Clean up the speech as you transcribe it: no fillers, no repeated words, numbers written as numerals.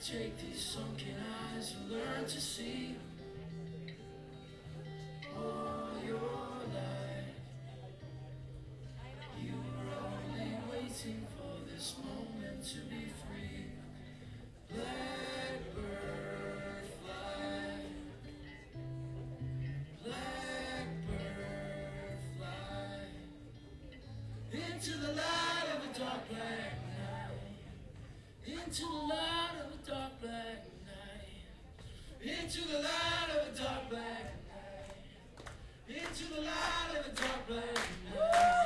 Take these sunken eyes and learn to see all your life. You were only waiting for this moment to be free. Blackbird fly, blackbird fly, into the light of a dark black night, into the light of a dark black night, into the light of a dark black night, into the light of a dark black night.